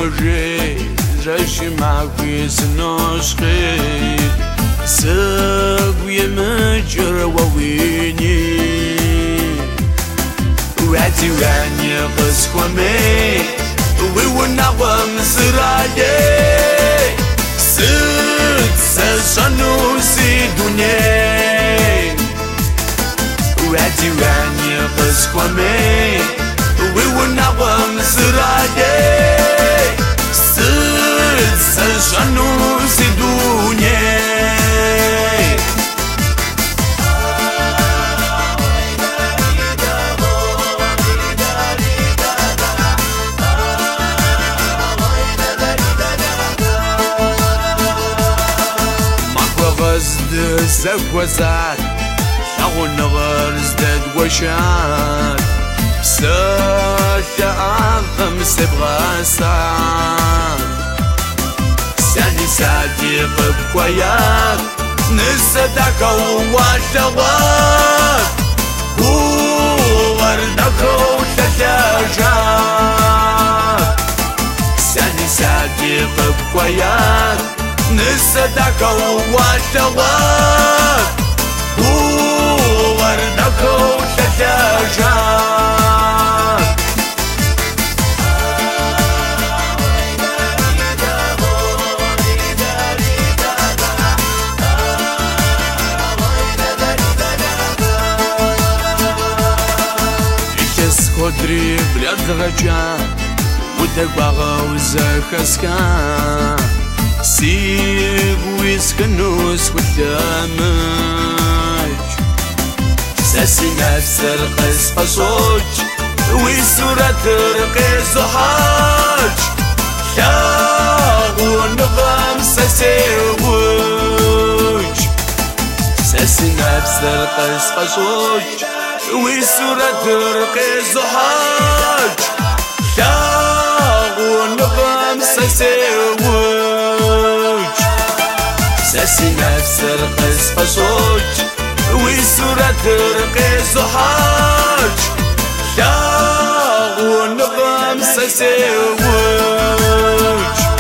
سوري رجمع في سنوشخي سقوي مجر وويني وعدي وعني قسومي ويونا ومسرالي سنو سيدوني وعدي وعني قسومي ويونا ومسرالي سنو سيدوني غزد زكوزات شغل غرزد وشات ساكا خمس بغاسات ساني صديق بكويات نسدك وواشوات ووردك وشجاجات ساني صديق بكويات نسدك وواشوات ووردك وشجاجات خدري بلاد غجا ودقباغا وزاكسكا سيب ويسكنوس قدامك ساسي نفس القصة صوت ويسورة ترقي زحاج شاغو نظام ساسيوج ساسي نفس القصة صوت ويسورة ترقي زحاج شاغو نظام ساسيوج ساسي نفس القصة صوت ويسورة ترقي زحاج شاغو نظام ساسيوج